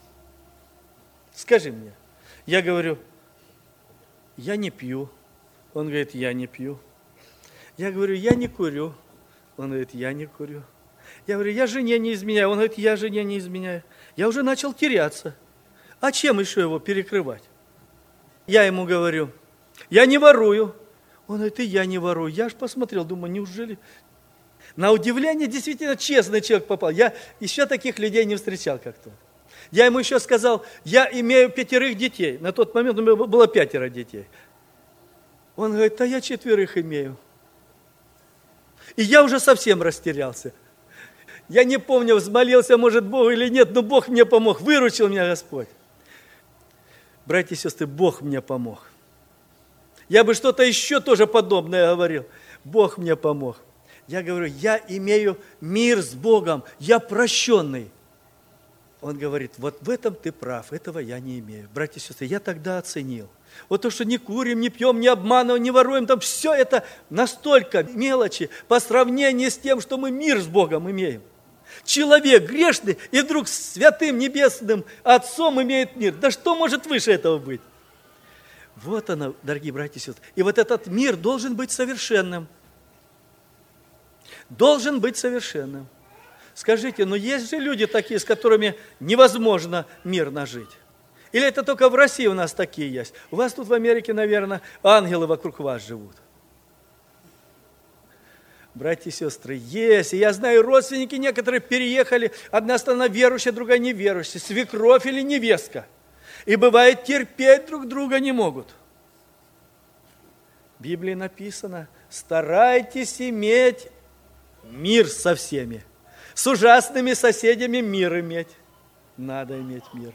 Скажи мне. Я говорю, я не пью. Он говорит, я не пью. Я говорю, я не курю. Он говорит, я не курю. Я говорю, я жене не изменяю. Он говорит, я жене не изменяю. Я уже начал теряться. А чем еще его перекрывать? Я ему говорю, я не ворую. Он говорит, и я не ворую. Я аж посмотрел, думаю, неужели... На удивление, действительно честный человек попал. Я еще таких людей не встречал, как тот. Я ему еще сказал, я имею 5 детей. На тот момент у меня было 5 детей. Он говорит, а я 4 имею. И я уже совсем растерялся. Я не помню, взмолился, может, Богу или нет, но Бог мне помог, выручил меня Господь. Братья и сестры, Бог мне помог. Я бы что-то еще тоже подобное говорил. Бог мне помог. Я говорю, я имею мир с Богом, я прощенный. Он говорит, вот в этом ты прав, этого я не имею. Братья и сестры, я тогда оценил. Вот то, что не курим, не пьем, не обманываем, не воруем, там все это настолько мелочи по сравнению с тем, что мы мир с Богом имеем. Человек грешный и вдруг с святым небесным Отцом имеет мир. Да что может выше этого быть? Вот оно, дорогие братья и сестры. И вот этот мир должен быть совершенным. Должен быть совершенным. Скажите, но есть же люди такие, с которыми невозможно мирно жить? Или это только в России у нас такие есть? У вас тут в Америке, наверное, ангелы вокруг вас живут. Братья и сестры, есть. И я знаю, родственники некоторые переехали. Одна страна верующая, другая неверующая. Свекровь или невестка. И бывает, терпеть друг друга не могут. В Библии написано: старайтесь иметь мир со всеми. С ужасными соседями мир иметь. Надо иметь мир.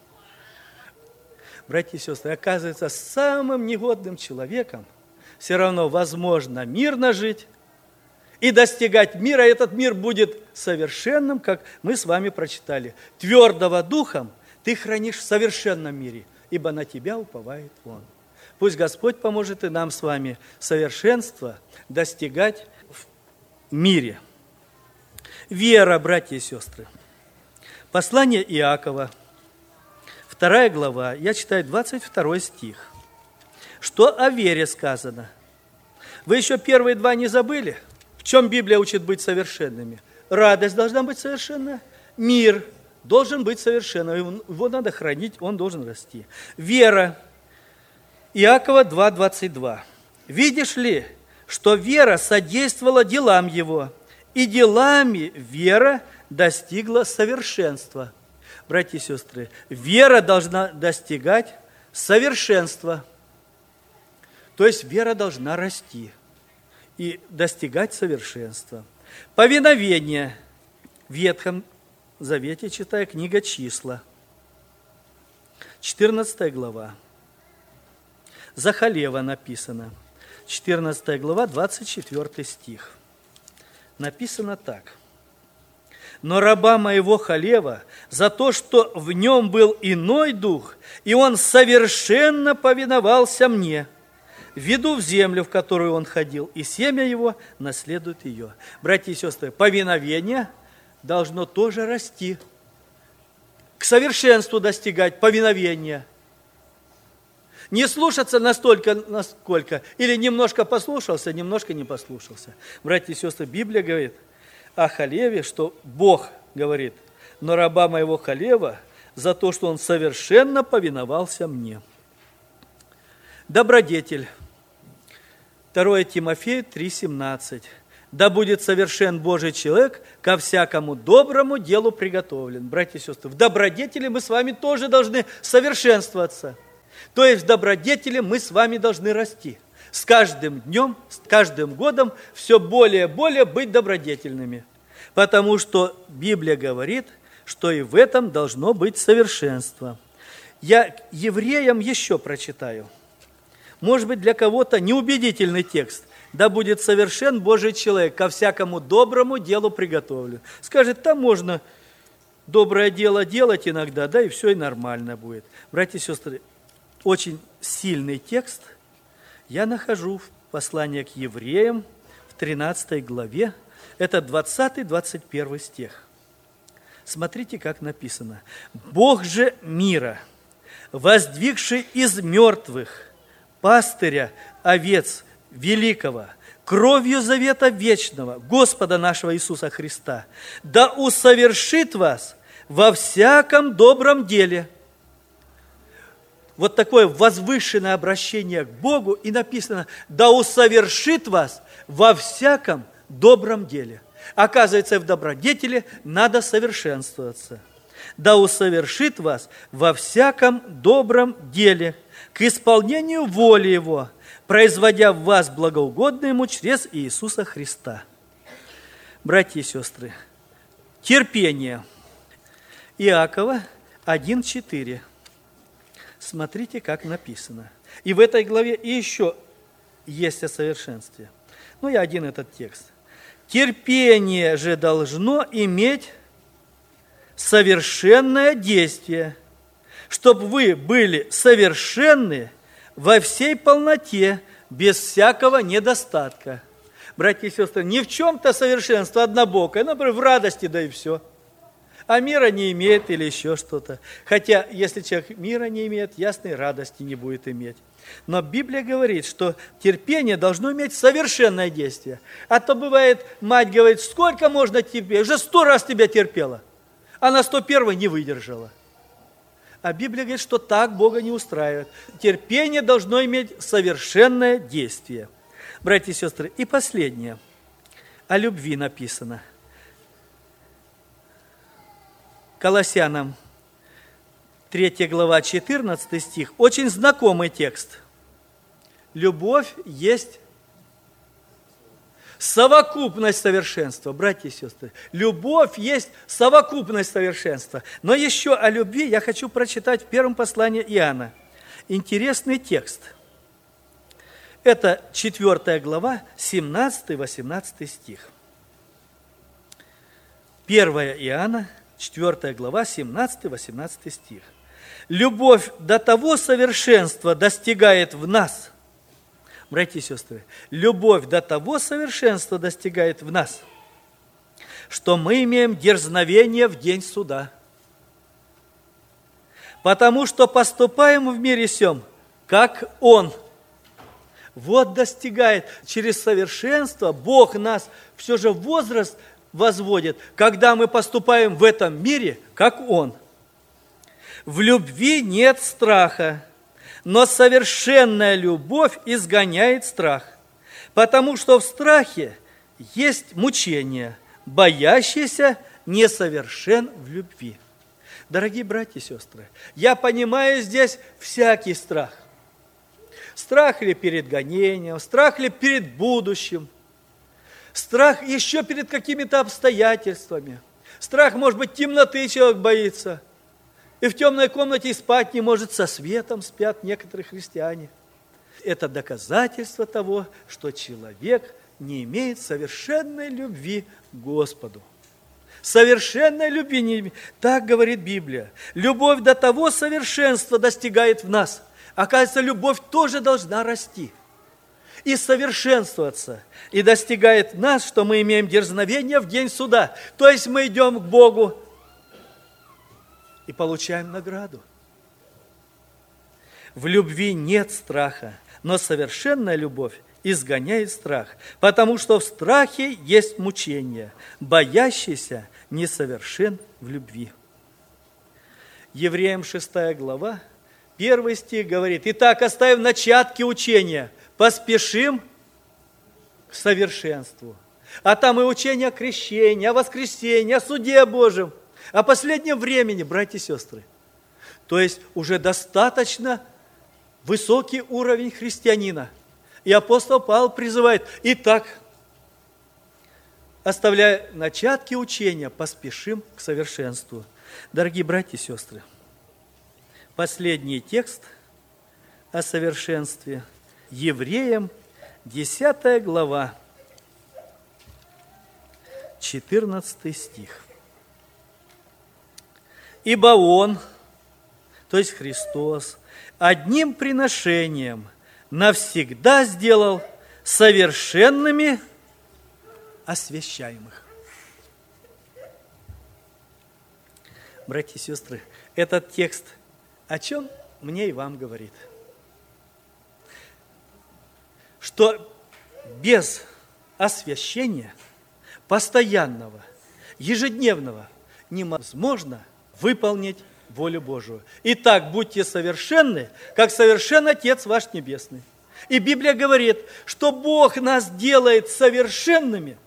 Братья и сестры, оказывается, самым негодным человеком все равно возможно мирно жить и достигать мира. Этот мир будет совершенным, как мы с вами прочитали. Твердого духом ты хранишь в совершенном мире, ибо на тебя уповает Он. Пусть Господь поможет и нам с вами совершенство достигать в мире. Вера, братья и сестры. Послание Иакова, 2 глава, я читаю 22 стих. Что о вере сказано? Вы еще первые два не забыли? В чем Библия учит быть совершенными? Радость должна быть совершенна, мир должен быть совершенным, его надо хранить, он должен расти. Вера, Иакова 2:22. Видишь ли, что вера содействовала делам его, и делами вера достигла совершенства. Братья и сестры, вера должна достигать совершенства. То есть вера должна расти и достигать совершенства. Повиновение. В Ветхом Завете, читая, книга Числа, 14 глава. За Халева написано, 14 глава, 24 стих. Написано так. Но раба моего Халева за то, что в нем был иной дух, и он совершенно повиновался мне, веду в землю, в которую он ходил, и семя его наследует ее. Братья и сестры, повиновение должно тоже расти, к совершенству достигать повиновения. Не слушаться настолько, насколько, или немножко послушался, немножко не послушался. Братья и сестры, Библия говорит о Халеве, что Бог говорит: но раба моего Халева за то, что он совершенно повиновался мне. Добродетель. 2 Тимофею 3:17. Да будет совершен Божий человек, ко всякому доброму делу приготовлен. Братья и сестры, в добродетели мы с вами тоже должны совершенствоваться. То есть в добродетели мы с вами должны расти. С каждым днем, с каждым годом все более и более быть добродетельными. Потому что Библия говорит, что и в этом должно быть совершенство. Я евреям еще прочитаю. Может быть, для кого-то неубедительный текст. Да будет совершен Божий человек, ко всякому доброму делу приготовлен. Скажет, там можно доброе дело делать иногда, да, и все и нормально будет. Братья и сестры, очень сильный текст я нахожу в послании к евреям в 13 главе. Это 20-21 стих. Смотрите, как написано. «Бог же мира, воздвигший из мертвых пастыря овец великого, кровью завета вечного, Господа нашего Иисуса Христа, да усовершит вас во всяком добром деле». Вот такое возвышенное обращение к Богу, и написано: да усовершит вас во всяком добром деле. Оказывается, в добродетели надо совершенствоваться. Да усовершит вас во всяком добром деле, к исполнению воли Его, производя в вас благоугодное Ему через Иисуса Христа. Братья и сестры, терпение. Иакова 1:4. Смотрите, как написано. И в этой главе и еще есть о совершенстве. Ну, я один этот текст. Терпение же должно иметь совершенное действие, чтобы вы были совершенны во всей полноте, без всякого недостатка. Братья и сестры, ни в чем-то совершенство однобокое, например, в радости, да и все. А мира не имеет или еще что-то. Хотя, если человек мира не имеет, ясной радости не будет иметь. Но Библия говорит, что терпение должно иметь совершенное действие. А то бывает, мать говорит: сколько можно терпеть? Уже 100 раз тебя терпела, а на 101-й не выдержала. А Библия говорит, что так Бога не устраивает. Терпение должно иметь совершенное действие. Братья и сестры, и последнее. О любви написано. Колоссянам 3 глава 14 стих. Очень знакомый текст. любовь есть совокупность совершенства, братья и сестры. Любовь есть совокупность совершенства. Но еще о любви я хочу прочитать в первом послании Иоанна. Интересный текст. Это 4 глава, 17-18 стих. 1 Иоанна, 4 глава, 17-18 стих. «Любовь до того совершенства достигает в нас». Братья и сестры, любовь до того совершенства достигает в нас, что мы имеем дерзновение в день суда. Потому что поступаем в мире сем, как Он. Вот достигает через совершенство, Бог нас все же в возраст возводит, когда мы поступаем в этом мире, как Он. В любви нет страха, но совершенная любовь изгоняет страх, потому что в страхе есть мучение, боящийся несовершен в любви. Дорогие братья и сестры, я понимаю здесь всякий страх. Страх ли перед гонением, страх ли перед будущим, страх еще перед какими-то обстоятельствами. Страх, может быть, темноты человек боится. И в темной комнате и спать не может, со светом спят некоторые христиане. Это доказательство того, что человек не имеет совершенной любви к Господу. Совершенной любви не имеет. Так говорит Библия. Любовь до того совершенства достигает в нас. Оказывается, любовь тоже должна расти и совершенствоваться. И достигает в нас, что мы имеем дерзновение в день суда. То есть мы идем к Богу и получаем награду. В любви нет страха, но совершенная любовь изгоняет страх, потому что в страхе есть мучение, боящийся несовершен в любви. Евреям 6 глава, 1 стих говорит: «Итак, оставив начатки учения, поспешим к совершенству». А там и учение о крещении, о воскресении, о суде Божьем, о последнем времени, братья и сестры. То есть уже достаточно высокий уровень христианина. И апостол Павел призывает: итак, оставляя начатки учения, поспешим к совершенству. Дорогие братья и сестры, последний текст о совершенстве. Евреям 10 глава, 14 стих. «Ибо Он, то есть Христос, одним приношением навсегда сделал совершенными освящаемых». Братья и сестры, этот текст о чем мне и вам говорит? Что без освящения постоянного, ежедневного невозможно выполнить волю Божию. Итак, будьте совершенны, как совершен Отец ваш Небесный. И Библия говорит, что Бог нас делает совершенными.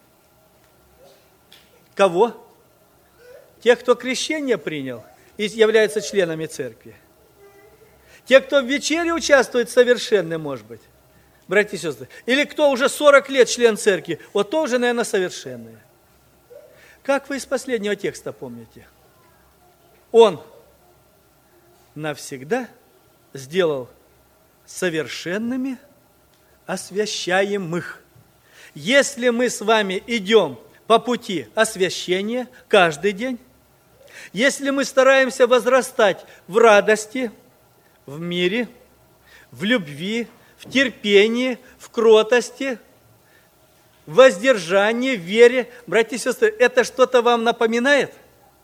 Кого? Тех, кто крещение принял и являются членами церкви. Те, кто в вечере участвует, совершенны, может быть. Братья и сестры. Или кто уже 40 лет член церкви, вот тоже, наверное, совершенные. Как вы из последнего текста помните? Он навсегда сделал совершенными освящаемых. Если мы с вами идем по пути освящения каждый день, если мы стараемся возрастать в радости, в мире, в любви, в терпении, в кротости, в воздержании, в вере, братья и сестры, это что-то вам напоминает?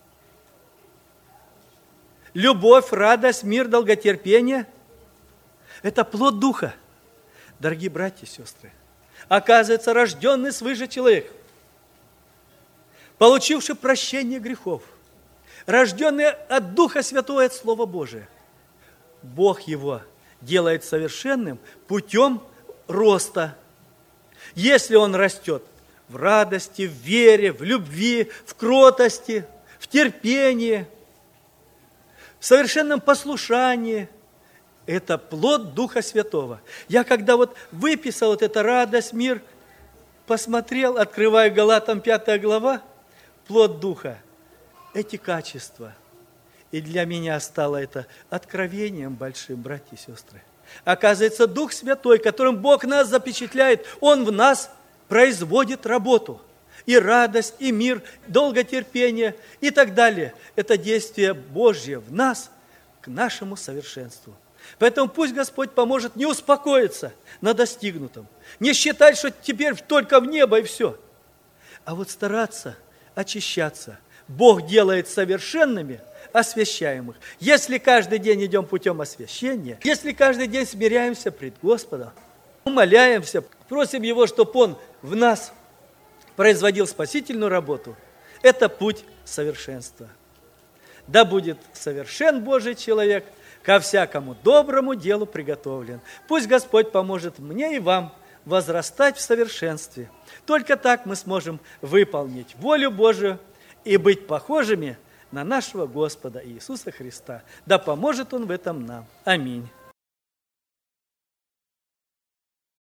Любовь, радость, мир, долготерпение – это плод Духа. Дорогие братья и сестры, оказывается, рожденный свыше человек, получивший прощение грехов, рожденный от Духа Святого, от Слова Божия, Бог его делает совершенным путем роста. Если он растет в радости, в вере, в любви, в кротости, в терпении, в совершенном послушании, Это плод Духа Святого. Я когда вот выписал вот эту радость, мир, посмотрел, открываю Галатам 5 глава, плод Духа, эти качества. И для меня стало это откровением большим, братья и сестры. Оказывается, Дух Святой, которым Бог нас запечатляет, Он в нас производит работу. И радость, и мир, долготерпение и так далее. Это действие Божье в нас к нашему совершенству. Поэтому пусть Господь поможет не успокоиться на достигнутом, не считать, что теперь только в небо и все, а вот стараться очищаться. Бог делает совершенными освящаемых. Если каждый день идем путем освящения, если каждый день смиряемся пред Господом, умоляемся, просим Его, чтобы Он в нас производил спасительную работу, это путь совершенства. Да будет совершен Божий человек, ко всякому доброму делу приготовлен. Пусть Господь поможет мне и вам возрастать в совершенстве. Только так мы сможем выполнить волю Божию и быть похожими на нашего Господа Иисуса Христа. Да поможет Он в этом нам. Аминь.